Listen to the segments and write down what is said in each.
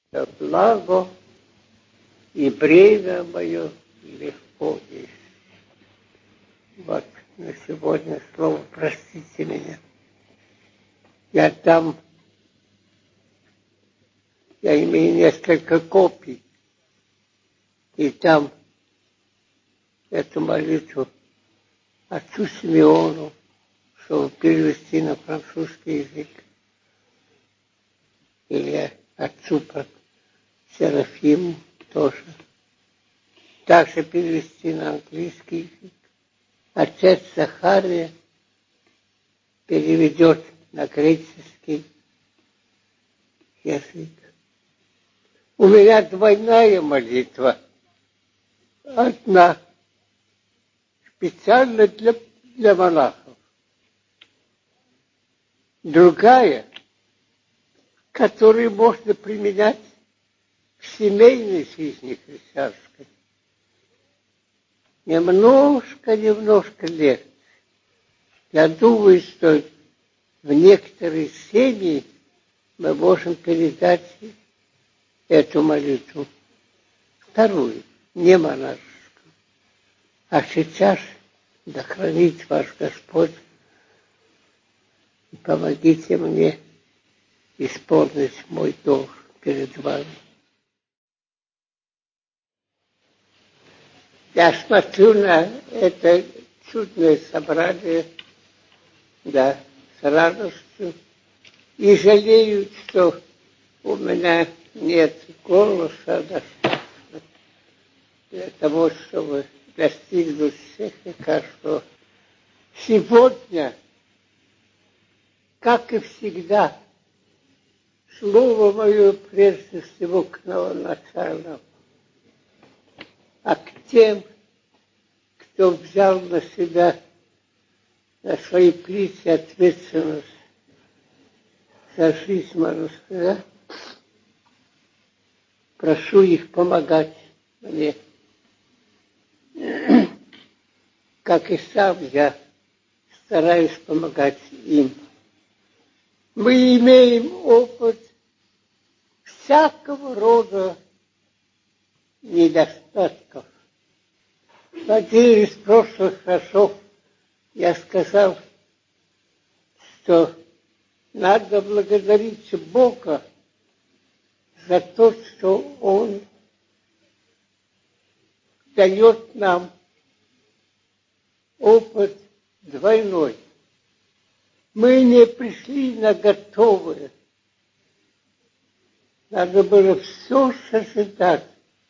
Да благо и бремя мое легко есть. Вот на сегодня слово «простите меня». Я имею несколько копий, и там эту молитву отцу Симеону, чтобы перевести на французский язык, или отцу Серафиму тоже. Также перевести на английский язык. Отец Захария переведет на греческий язык. У меня двойная молитва. Одна специально для монахов. Другая, которую можно применять в семейной жизни христианской. Немножко легче. Я думаю, что в некоторые семьи мы можем передать эту молитву. Вторую, не монашескую. А сейчас да хранит ваш Господь и помогите мне исполнить мой долг перед вами. Я смотрю на это чудное собрание, да, с радостью, и жалею, что у меня нет голоса достаточно для того, чтобы достигнуть всех и каждого. Сегодня, как и всегда, слово мое прежде всего к новоначальным, а к тем, кто взял на себя, на свои плечи ответственность за жизнь, можно сказать, прошу их помогать мне, как и сам я стараюсь помогать им. Мы имеем опыт всякого рода недостатков. В один из прошлых разов я сказал, что надо благодарить Бога за то, что Он дает нам опыт двойной. Мы не пришли на готовое. Надо было все созидать.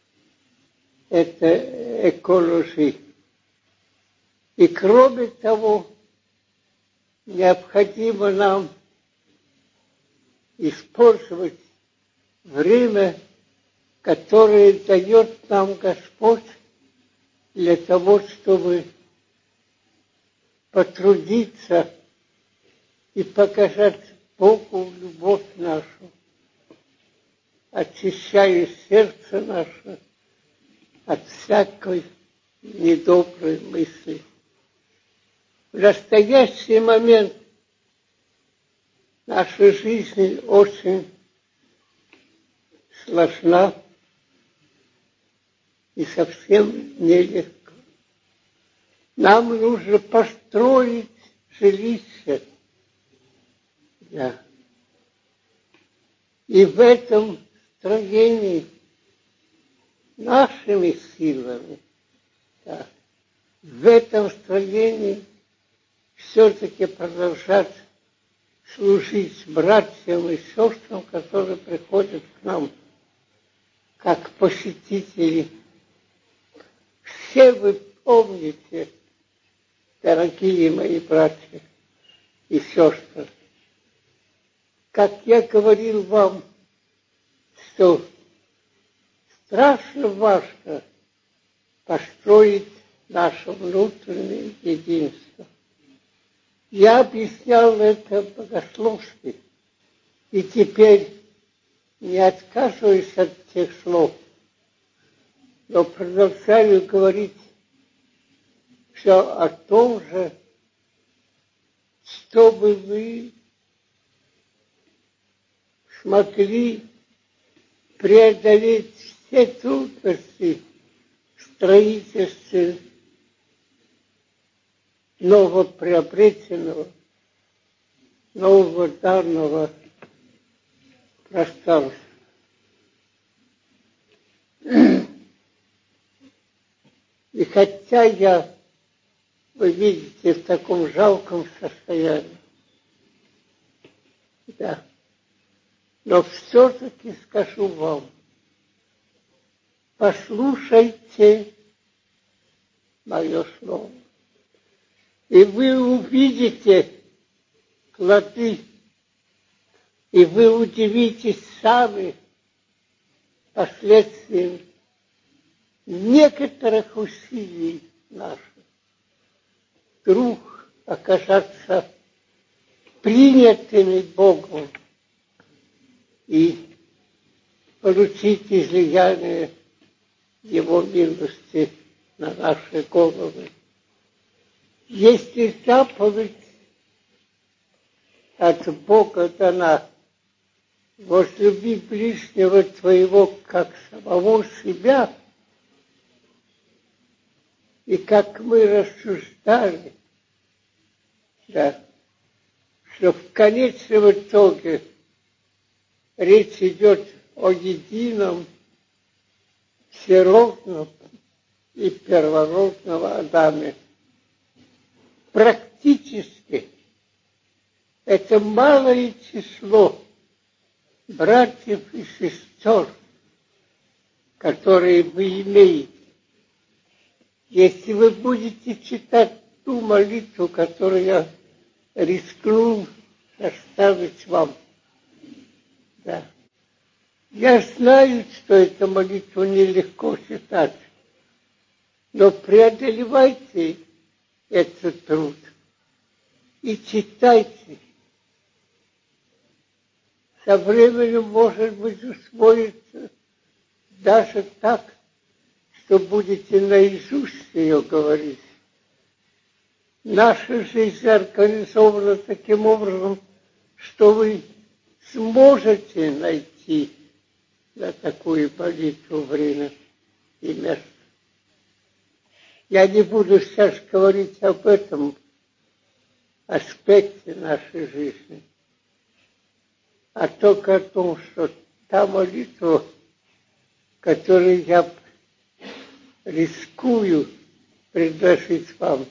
Это экология. И кроме того, необходимо нам использовать время, которое дает нам Господь для того, чтобы потрудиться и показать Богу любовь нашу, очищая сердце наше от всякой недоброй мысли. В настоящий момент наша жизнь очень сложна и совсем нелегко. Нам нужно построить жилище. Да. И в этом строении нашими силами, да, в этом строении все-таки продолжать служить братьям и сестрам, которые приходят к нам как посетители. Все вы помните, дорогие мои братья и сестры, как я говорил вам, что страшно важно построить наше внутреннее единство. Я объяснял это богословски, и теперь не отказываюсь от тех слов, но продолжаю говорить все о том же, чтобы вы смогли преодолеть все трудности в строительстве новоприобретенного, нового данного пространства. И хотя я, вы видите, в таком жалком состоянии, да, но все-таки скажу вам, послушайте мое слово, и вы увидите плоды, и вы удивитесь сами последствиям некоторых усилий наших. Вдруг оказаться принятыми Богом и получить излияние Его милости на наши головы. Если заповедь от Бога дана, возлюби ближнего твоего, как самого себя, и как мы рассуждали, да, что в конечном итоге речь идет о едином, всеродном и первородном Адаме. Практически это малое число братьев и сестер, которые вы имеете. Если вы будете читать ту молитву, которую я рискнул оставить вам, да. Я знаю, что эту молитву нелегко читать, но преодолевайте этот труд и читайте. Со временем, может быть, усвоится даже так, что будете наизусть ее говорить. Наша жизнь организована таким образом, что вы сможете найти на такую молитву время и место. Я не буду сейчас говорить об этом аспекте нашей жизни, а только о том, что та молитва, которую я рискую предложить вам,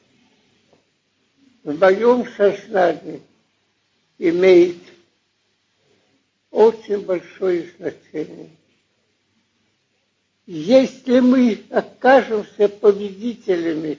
в моем сознании имеет очень большое значение. Если мы окажемся победителями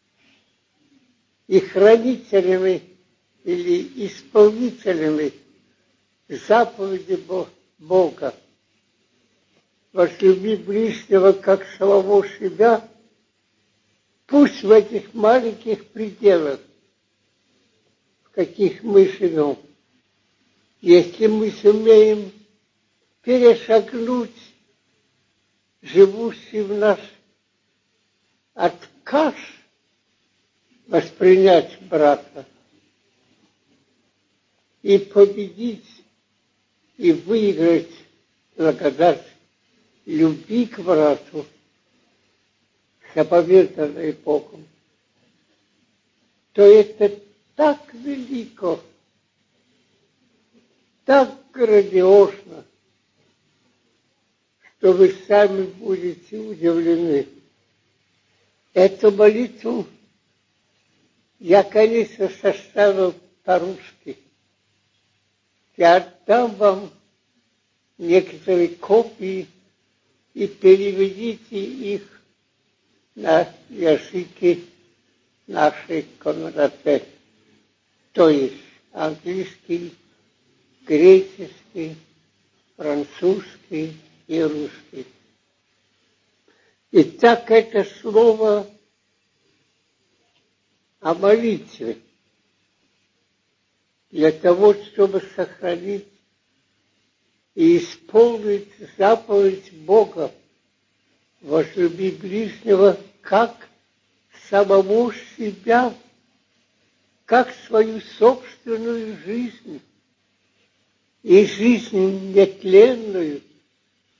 и хранителями или исполнителями заповеди Бога, возлюби ближнего как самого себя, пусть в этих маленьких пределах, в каких мы живем, если мы сумеем перешагнуть живущий в нас отказ воспринять брата и победить и выиграть благодать любви к брату, заповеданной Богом, то это так велико, так грандиозно, что вы сами будете удивлены. Эту молитву я, конечно, составил по-русски. Я отдам вам некоторые копии и переведите их на языки нашей комнаты, то есть английский, греческий, французский и русский. Итак, это слово о молитве для того, чтобы сохранить и исполнить заповедь Бога, возлюби ближнего как самого себя, как свою собственную жизнь, и жизнь нетленную,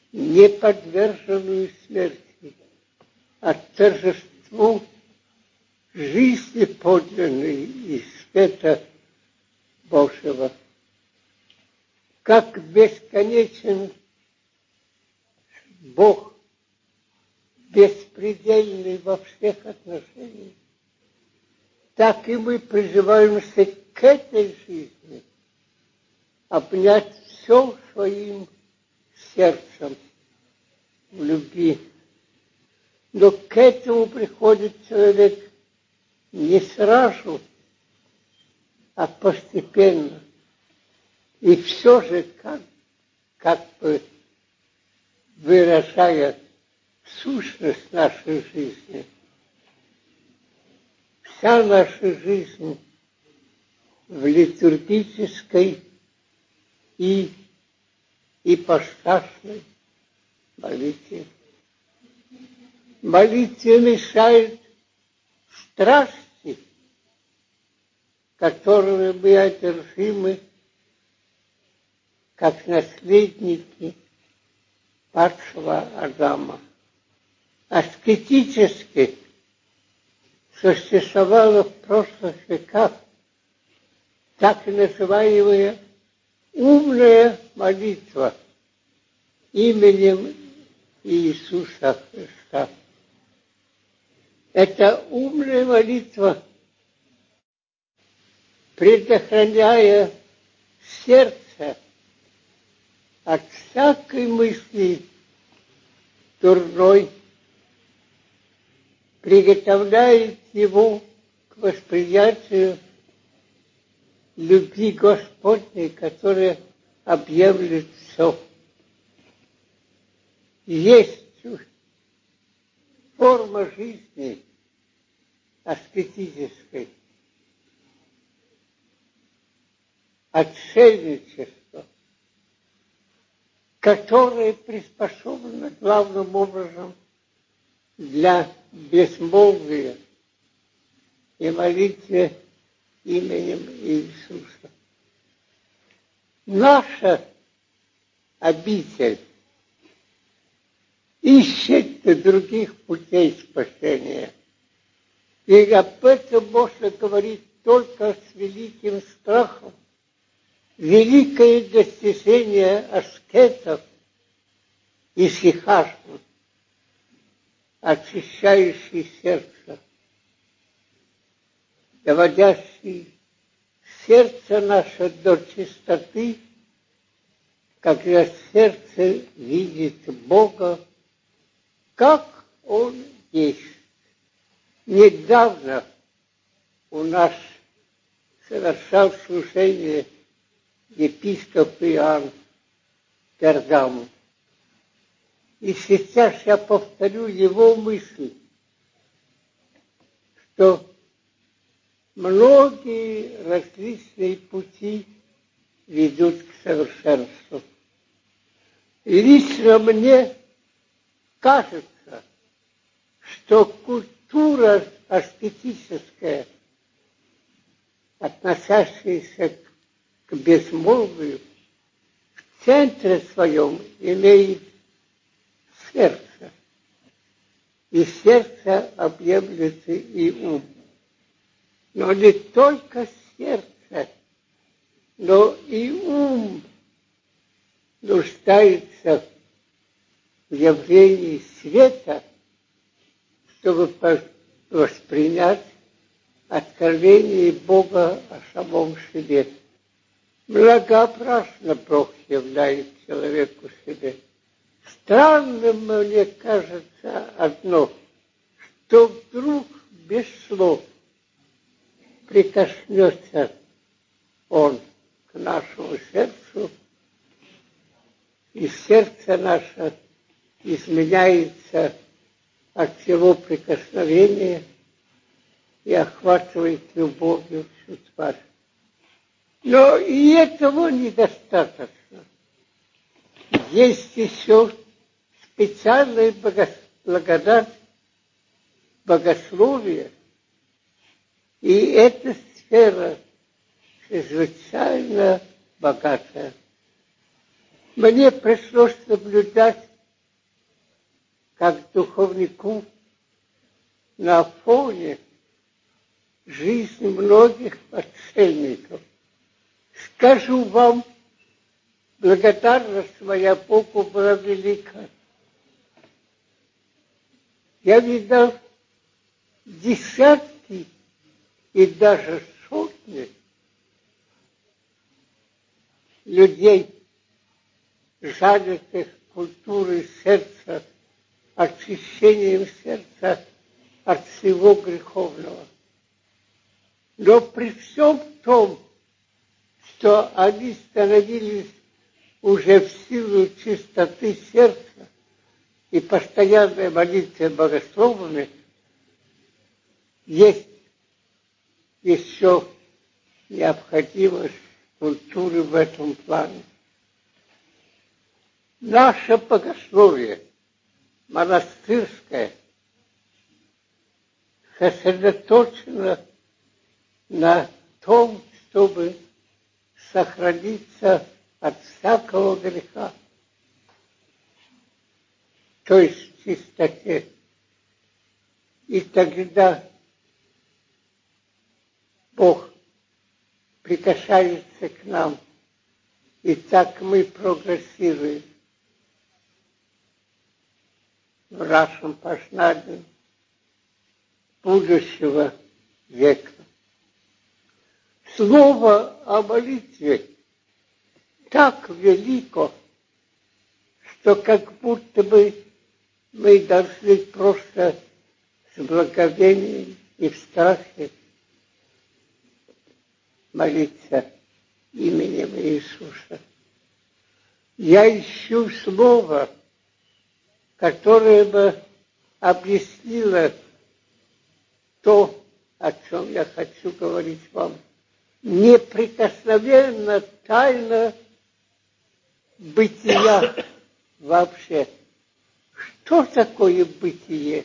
не подверженную смерти, а торжеству жизни подлинной и света Божьего. Как бесконечен Бог, беспредельный во всех отношениях, так и мы призываемся к этой жизни обнять все своим сердцем в любви. Но к этому приходит человек не сразу, а постепенно. И все же, как бы выражая сущность нашей жизни, вся наша жизнь в литургической и ипостасной молитве. Молитве мешают страсти, которыми мы одержимы, как наследники падшего Адама. Аскетически существовала в прошлых веках так называемая умная молитва именем Иисуса Христа. Эта умная молитва, предохраняя сердце от всякой мысли дурной, приготовляет его к восприятию любви Господней, которая объемлет все. Есть форма жизни аскетической, отшельничество, которое приспособлено главным образом для безмолвия и молитвы именем Иисуса. Наша обитель ищет других путей спасения. И об этом можно говорить только с великим страхом. Великое достижение аскетов и сихашев, очищающий сердце, доводящий сердце наше до чистоты, когда сердце видит Бога, как Он есть. Недавно у нас совершал служение епископ Иоанн Пергамов. И сейчас я повторю его мысль, что многие различные пути ведут к совершенству. И лично мне кажется, что культура аскетическая, относящаяся к безмолвию, в центре своем имеет сердце. И сердце объемлет и ум. Но не только сердце, но и ум нуждается в явлении света, чтобы воспринять откровение Бога о самом себе. Многообразно Бог являет человеку себе. Странным мне кажется одно, что вдруг без слов прикоснется Он к нашему сердцу, и сердце наше изменяется от его прикосновения и охватывает любовью всю тварь. Но и этого недостаточно. Есть еще специальная благодать богословия, и эта сфера чрезвычайно богатая. Мне пришлось наблюдать как духовнику на фоне жизни многих отшельников. Скажу вам, благодарность моя Богу была велика. Я видал десятки и даже сотни людей, занятых культурой сердца, очищением сердца от всего греховного. Но при всем том, что они становились уже в силу чистоты сердца и постоянной молитвы богословами, есть еще необходимость культуры в этом плане. Наше богословие монастырское сосредоточено на том, чтобы сохраниться от всякого греха, то есть в чистоте. И тогда Бог прикасается к нам, и так мы прогрессируем в нашем познании будущего века. Слово о молитве так велико, что как будто бы мы должны просто с благоговением и в страхе молиться именем Иисуса. Я ищу слово, которое бы объяснило то, о чем я хочу говорить вам. Неприкосновенно тайна бытия вообще. Что такое бытие?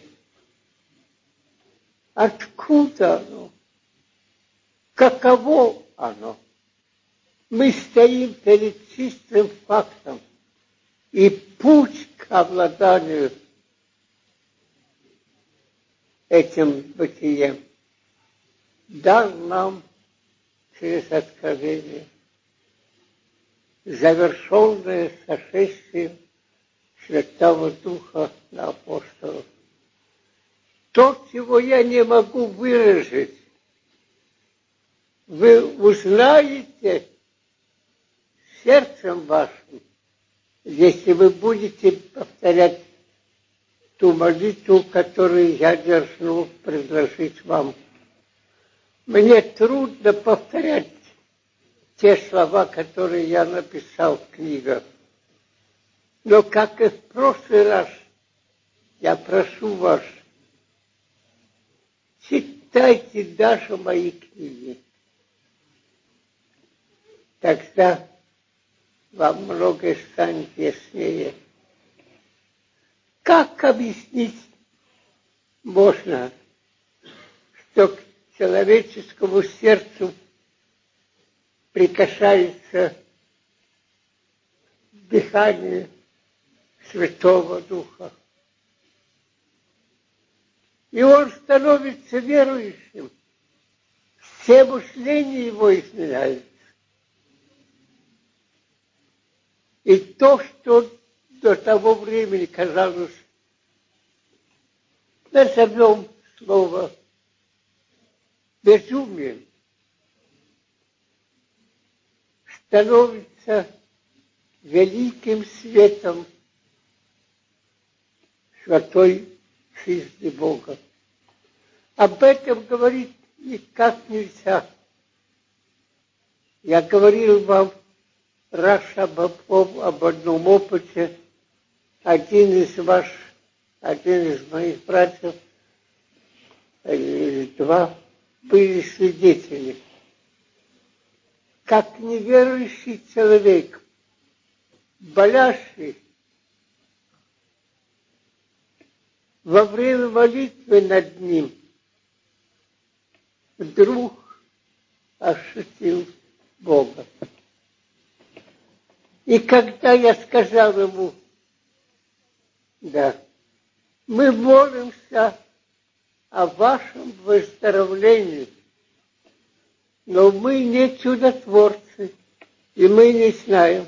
Откуда оно? Каково оно? Мы стоим перед чистым фактом, и путь к обладанию этим бытием дан нам через откровение, завершенное сошествием Святого Духа на апостолов. То, чего я не могу выразить, вы узнаете сердцем вашим, если вы будете повторять ту молитву, которую я дерзну предложить вам. Мне трудно повторять те слова, которые я написал в книгах. Но, как и в прошлый раз, я прошу вас, читайте даже мои книги. Тогда вам многое станет яснее. Как объяснить можно, что к человеческому сердцу прикасается дыхание Святого Духа? И он становится верующим. Все мышления его изменяются. И то, что до того времени казалось, назовем слово безумием, становится великим светом святой жизни Бога. Об этом говорить никак нельзя. Я говорил вам раз об одном опыте. Один из моих братьев, или два, были свидетели. Как неверующий человек, болящий, во время молитвы над ним вдруг ощутил Бога. И когда я сказал ему, да, Мы молимся о вашем выздоровлении, но мы не чудотворцы, и мы не знаем,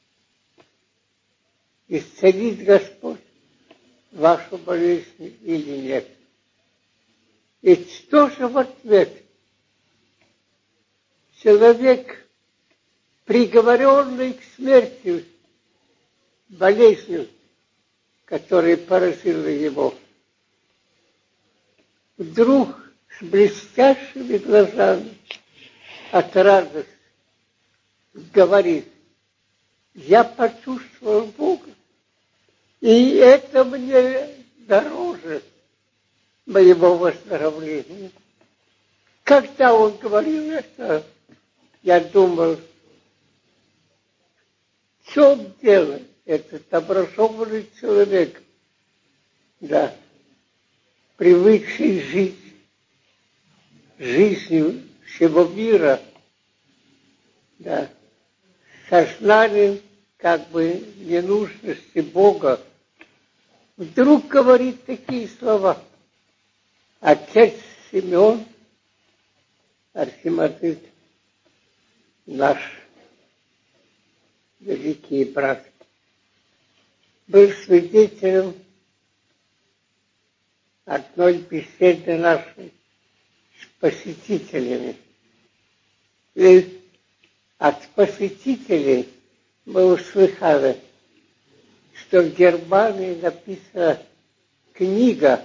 исцелит Господь вашу болезнь или нет. И что же в ответ? Человек, приговоренный к смерти болезнью, которая поразила его, вдруг с блестящими глазами от радости говорит: я почувствовал Бога, и это мне дороже моего выздоровления. Когда он говорил это, я думал, в чем дело этот образованный человек, да, привыкший жить жизнью всего мира, да, сознанием как бы ненужности Бога, вдруг говорит такие слова. Отец Симеон, архимандрит, наш великий брат, был свидетелем одной беседы нашей с посетителями. И от посетителей мы услыхали, что в Германии написана книга,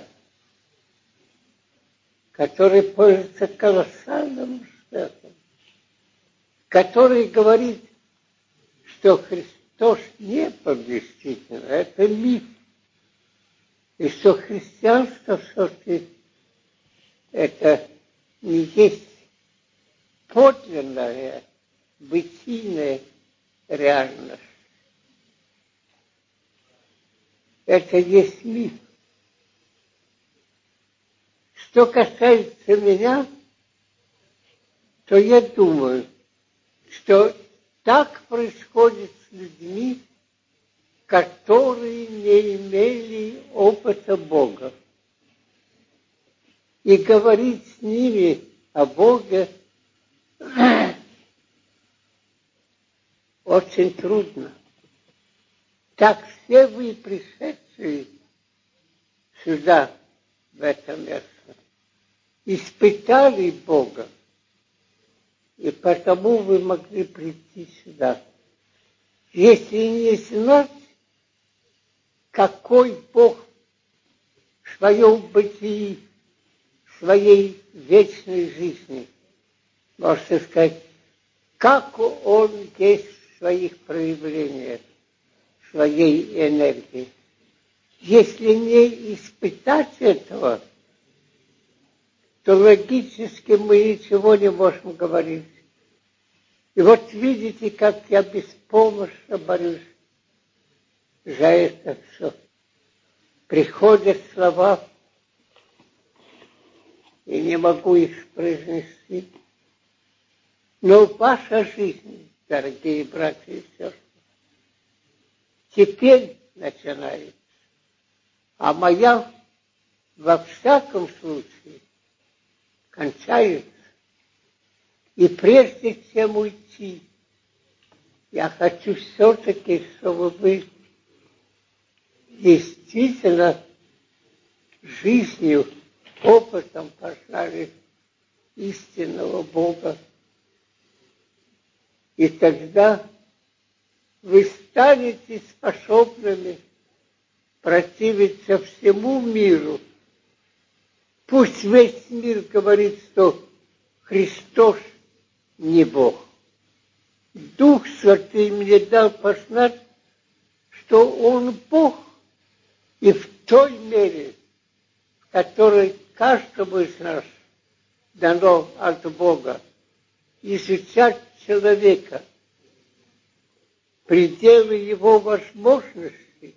которая пользуется колоссальным успехом, который говорит, что Христос не победитель, это миф, и что христианство все-таки это не есть подлинная, бытийная реальность. Это есть миф. Что касается меня, то я думаю, что так происходит с людьми, которые не имели опыта Бога. И говорить с ними о Боге очень трудно. Так все вы, пришедшие сюда, в это место, испытали Бога, и потому вы могли прийти сюда. Если не знать, какой Бог в своем бытии, в своей вечной жизни, можете сказать, как Он есть в своих проявлениях, в своей энергии. Если не испытать этого, то логически мы ничего не можем говорить. И вот видите, как я беспомощно борюсь за это все. Приходят слова, и не могу их произнести. Но ваша жизнь, дорогие братья и сестры, теперь начинается. А моя, во всяком случае, кончается. И прежде чем уйти, я хочу все-таки, чтобы вы действительно жизнью, опытом познали истинного Бога. И тогда вы станете способными противиться всему миру. Пусть весь мир говорит, что Христос не Бог. Дух Святый мне дал познать, что Он Бог, и в той мере, в которой каждому из нас дано от Бога изучать человека, пределы его возможностей,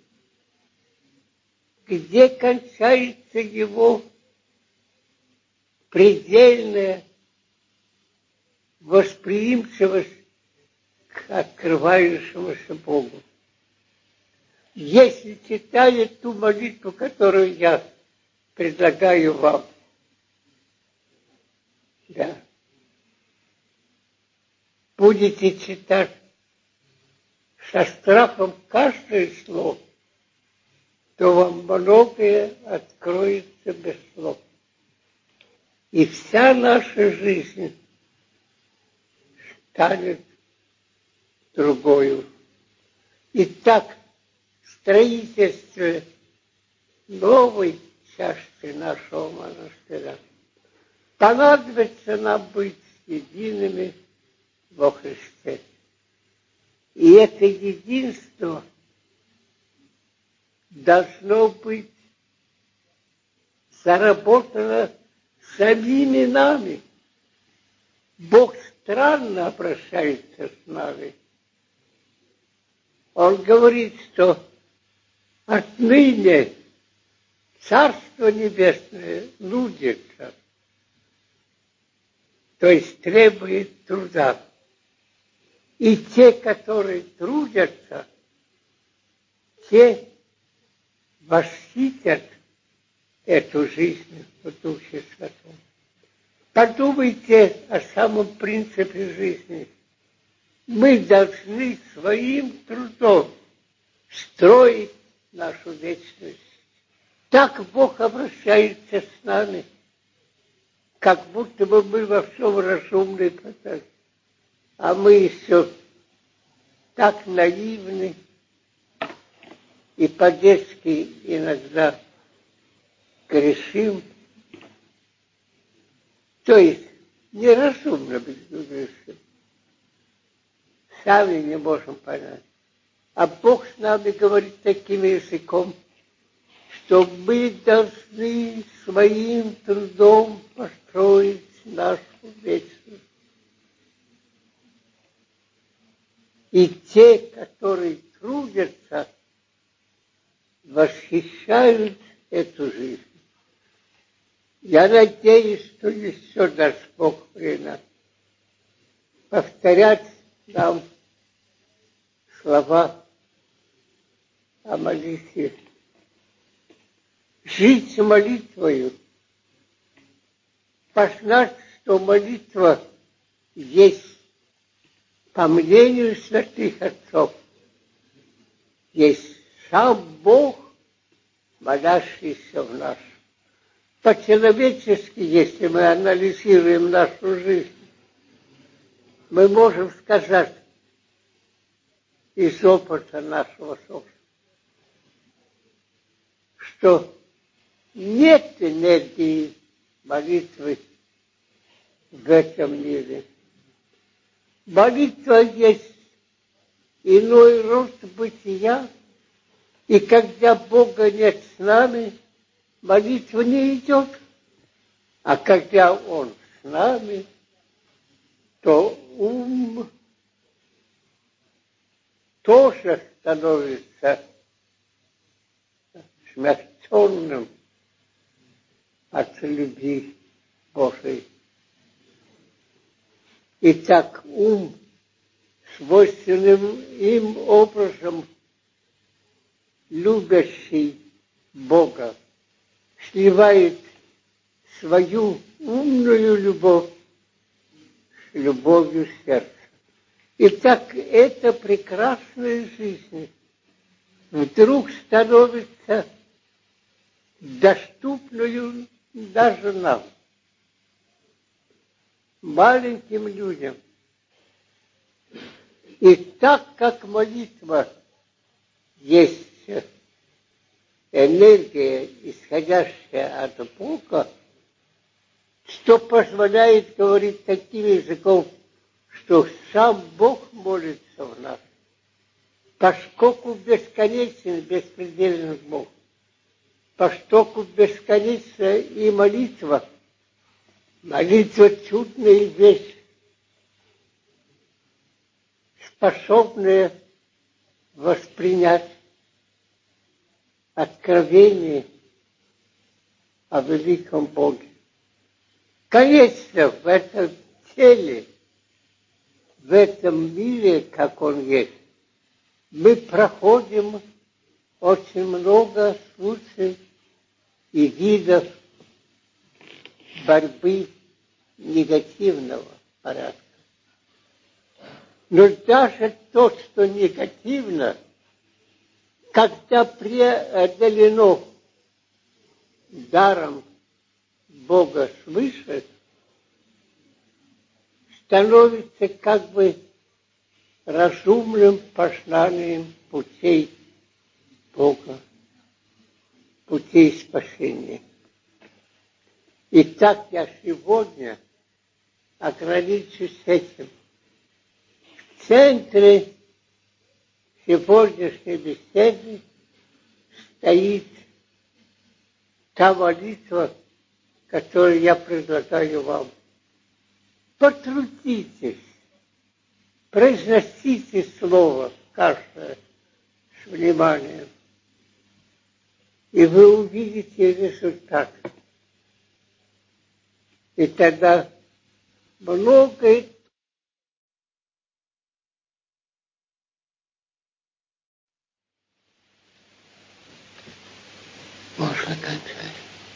где кончается его предельная восприимчивость к открывающемуся Богу. Если читает ту молитву, которую я предлагаю вам, да, будете читать со страхом каждое слово, то вам многое откроется без слов. И вся наша жизнь станет другою. Итак, в строительстве новой части нашего монастыря понадобится нам быть едиными во Христе. И это единство должно быть заработано самими нами. Бог странно обращается с нами. Он говорит, что отныне Царство Небесное нудится, то есть требует труда. И те, которые трудятся, те восхитят эту жизнь в Духе Святом. Подумайте о самом принципе жизни. Мы должны своим трудом строить нашу вечность. Так Бог обращается с нами, как будто бы мы во всем разумны, а мы еще так наивны и по-детски иногда грешим. То есть неразумно быть грешим. Сами не можем понять. А Бог с нами говорит таким языком, что мы должны своим трудом построить нашу вечность. И те, которые трудятся, восхищают эту жизнь. Я надеюсь, что еще даст Бог время повторять нам слова о молитве. Жить молитвою, познать, что молитва есть, по мнению святых отцов, есть сам Бог, молящийся в нас. По-человечески, если мы анализируем нашу жизнь, мы можем сказать из опыта нашего собственного, что нет энергии молитвы в этом мире. Молитва есть иной рост бытия, и когда Бога нет с нами, молитва не идет. А когда Он с нами, то ум тоже становится смягченным от любви Божией. Итак, ум, свойственным им образом любящий Бога, сливает свою умную любовь с любовью сердца. Итак, эта прекрасная жизнь вдруг становится доступную даже нам, маленьким людям. И так как молитва есть энергия, исходящая от Бога, что позволяет говорить таким языком, что сам Бог молится в нас, поскольку бесконечен, беспредельный Бог, поскольку бесконечна и молитва чудная вещь, способная воспринять откровение о великом Боге. Конечно, в этом теле, в этом мире, как он есть, мы проходим очень много случаев и видов борьбы негативного порядка. Но даже то, что негативно, когда преодолено даром Бога свыше, становится как бы разумным познанием путей Бога, путей спасения. И так я сегодня ограничусь этим. В центре сегодняшней беседы стоит та молитва, которую я предлагаю вам. Потрудитесь, произносите слово каждое с вниманием, и вы увидите результат. И тогда многое можно кончать.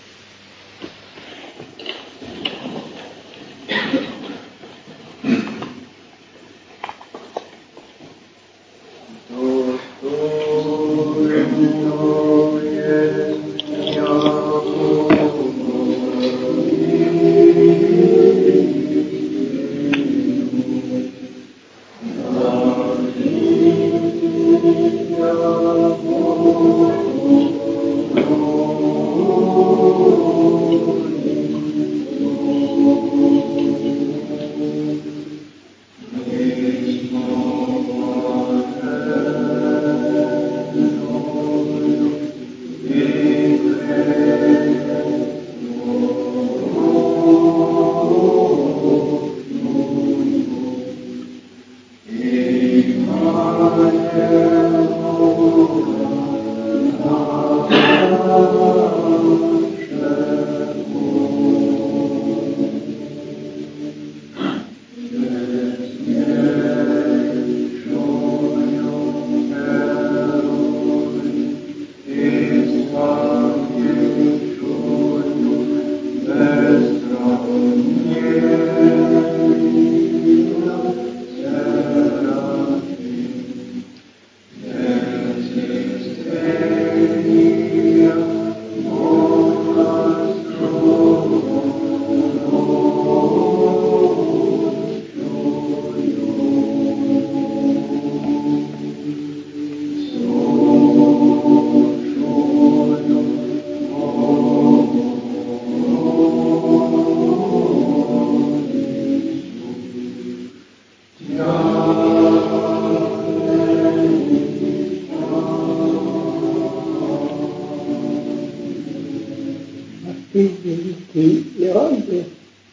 И он бы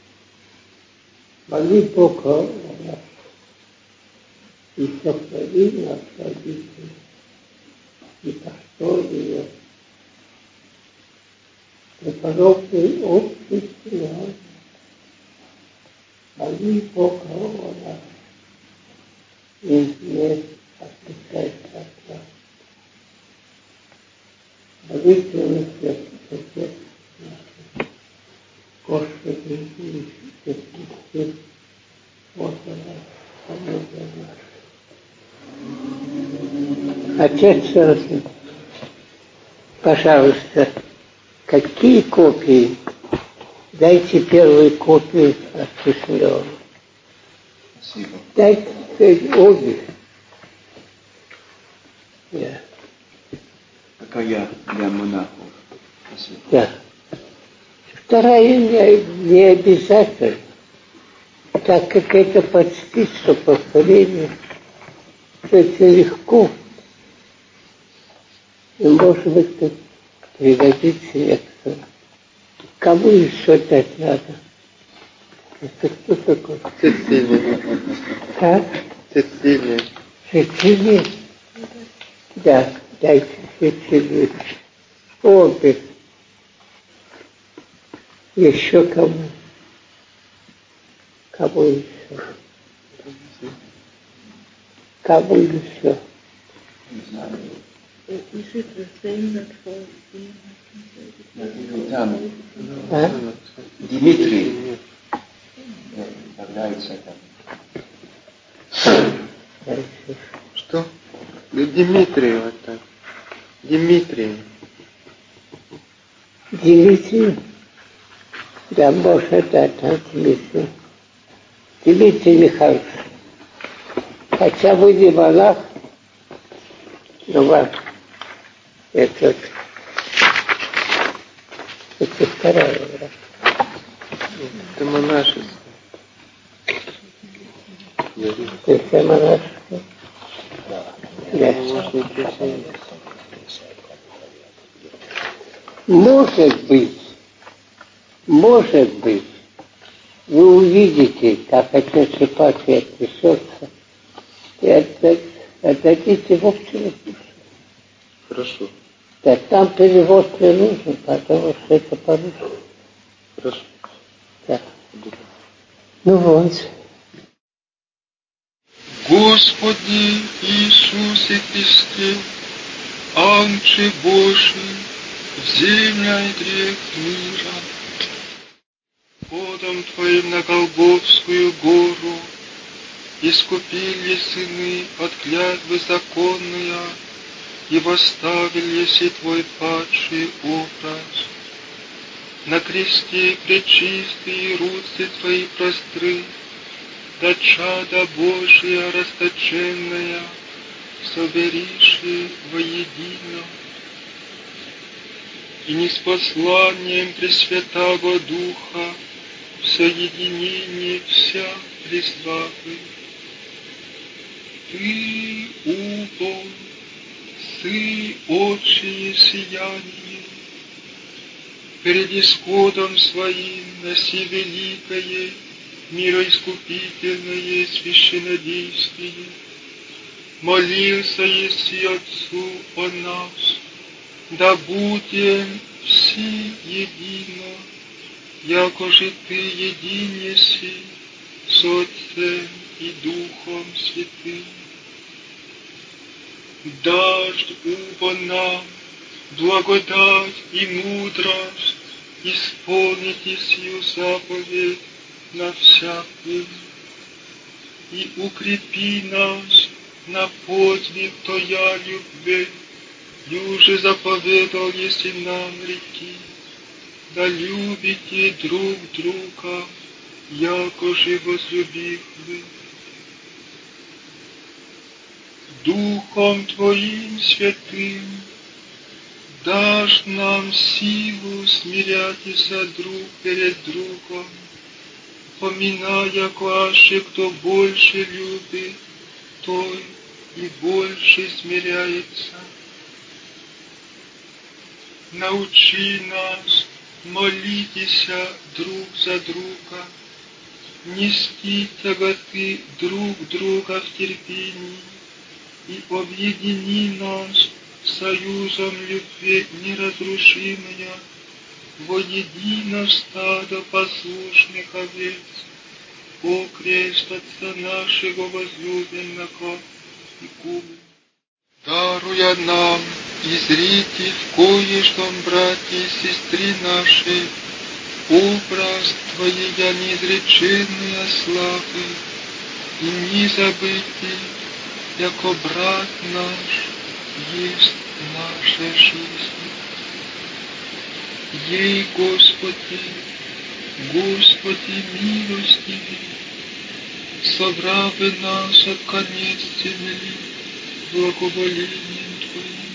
моли Бога и сохрани нас родителей, и постой ее, преподобный общий Иоанн, моли Бога о нас, и не отпускайте от нас. Молитвенный Отец наш, Господи Иисусе Христе, Господа, помилуй нас. Отец, пожалуйста, какие копии? Дайте первую копию от Киселева. Спасибо. Дайте обе. Yeah. Пока я для монахов. Спасибо. Да. Вторая не обязательно, так как это почти что повторение, это легко. И, может быть, это пригодится некоторым. Кому еще дать надо? Это кто такой? Цицилия. Как? Цицилия. Цицилия? Да, дайте Цицилию. Обе. Еще кому? Кому еще? Кому еще? Не знаю. Is it the same that for Там А? Дмитрий является там. Что? Дмитрий вот так. Дмитрий. Дмитрий? Да, может, да, Дмитрий. Дмитрий Михайлович. Хотя вы не монах, но вам это вторая, да. Это монашество. Это монашество. Да. Может быть, вы увидите, как отец Ипатий отнесется, и отдадите в общую душу. Хорошо. Да, там перевод не нужен, потому что это по-русски. Хорошо. Да. Ну вот. Господи Иисусе Христе, Анче Божий, вземляй грех мира. Подом Твоим на Голгофскую гору искупили сыны от клятвы законные, и восставил еси Твой падший образ. На кресте пречистые руцы Твои простры, да чада Божия расточенная, собериши воедино. И не с посланием Пресвятаго Духа в соединении вся призвавы. Ты, Бог, Сы отчие сияние, перед исходом своим носи великое, мироискупительное священнодействие. Молился еси Отцу о нас, да будем все едино, якоже Ты един еси с Отцем и Духом Святым. Дашь убо нам благодать и мудрость исполнить сию заповедь на всякую, и укрепи нас на подвиг Твоя любви, юже заповедал еси нам реки, да любите друг друга, якоже возлюбих вы. Духом Твоим святым дашь нам силу смиряться друг перед другом, поминая, кваше кто больше любит, той и больше смиряется. Научи нас молитеся друг за друга, нести тяготы друг друга в терпении, и объедини нас союзом любви неразрушимая во едино стадо послушных овец, о крест Отца нашего возлюбленного Николы. Даруя нам и зрите в кое-что, братья и сестры наши, образ Твоей неизреченной славы, и не забыти, яко брат наш есть наша жизнь. Ей, Господи, Господи милостивый, собравы нас от конец земли благоволением Твоим.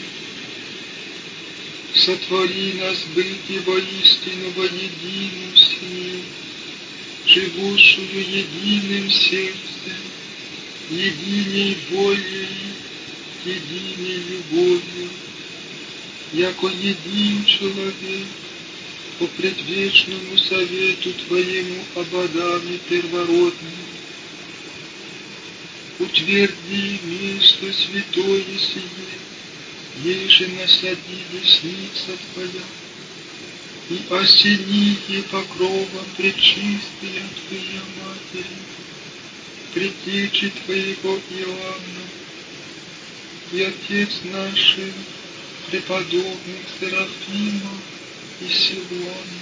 Сотвори нас быть воистину воедину с ним, живущую единым сердцем, единой волей, единой любовью, яко един человек, по предвечному совету Твоему об Адаме первородному. Утверди место святое сие, еже насади десница Твоя, и осени ей покровом пречистия Твоя Матери, предтечи Твоего Иоанна, и Отец нашим преподобных Серафима и Силуана,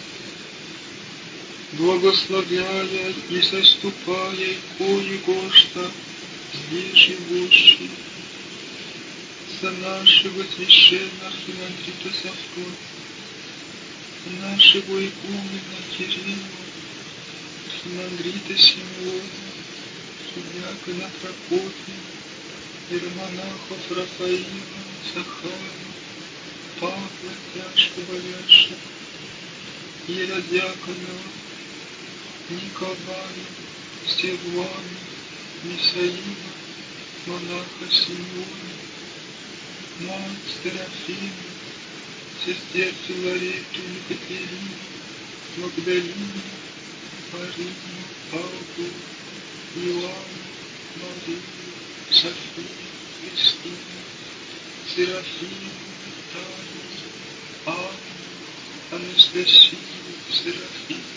благословляя и заступая кое гошта здесь живущий, за нашего священного архимандрита Савкова, нашего игумена Кирилла, архимандрита Симеона, диакона Прокофия, иеромонахов Рафаила, Захара, Павла, тяжко болящих, иеродиаконов Николая, Силуана, Мисаила, монаха Симеона, мать Серафима, сестер Филарету, Екатерину, Магдалину, Марину, Павлу, Иоанну, Марию, Софию, Кристину, Серафиму, Таню, Анну, Анастасию, Серафиму,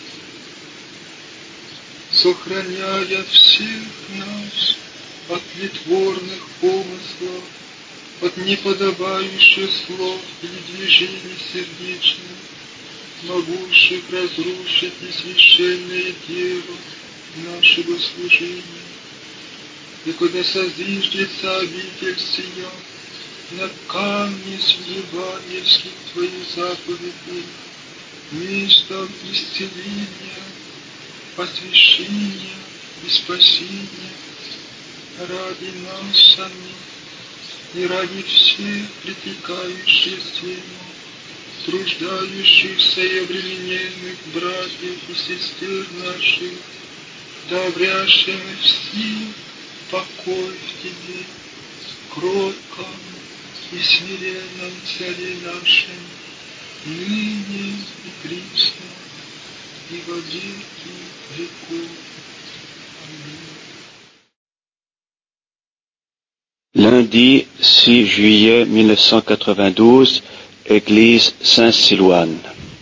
сохраняя всех нас от нетворных помыслов, от неподобающих слов или движений сердечных, могущих разрушить несвященное дело нашего служения. И когда созиждется обитель сия на камне евангельских Твоих заповедей, местом исцеления, освящения и спасения ради нас самих и ради всех притекающих сему, труждающихся и обремененных братьев и сестер наших, да обрящем все покой в Тебе, кротком и смиренном Царе нашем, ныне и присно, и во веки веков. Аминь. Lundi 6 juillet 1992, Église Saint-Silouane.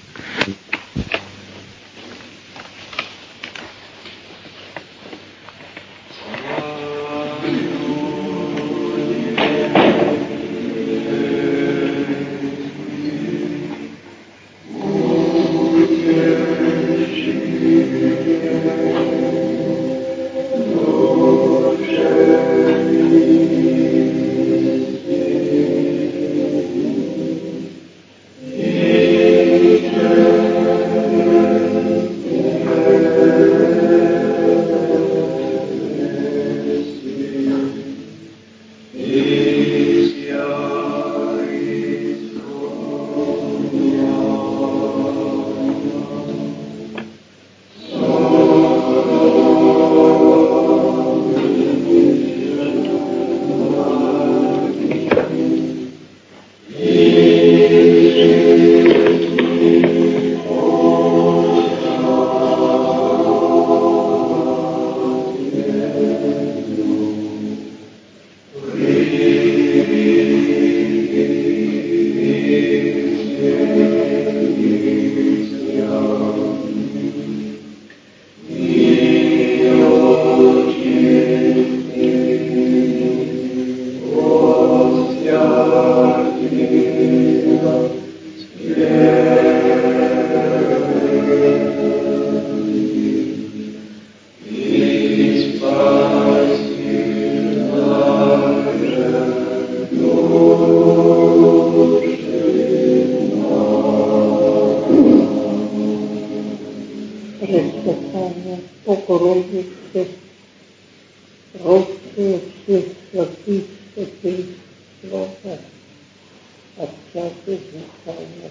Пресвятая Богородице, родстве всех святых святых Бога, Отца Безначального,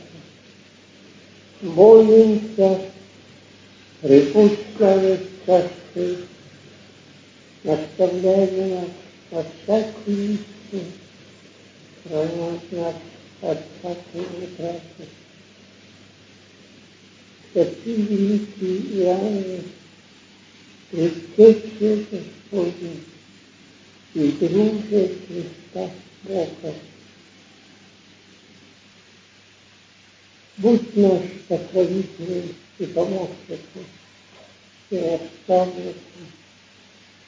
молимся, прибудь славе Царстве, наставляя нас во всякую истину, храня нас от всякой неправды. Святые великие Иоанне, предтече Господень и друже Христа Бога, будь наш покровитель и помощником, и наставником,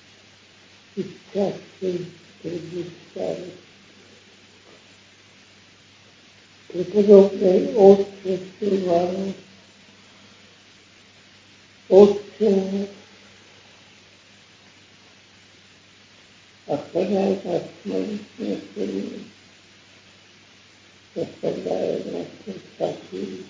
и частым предвещаем. Преподобный Отче Силуан, Отче, охраняй нас молитвенно своим, оставляя нас всякие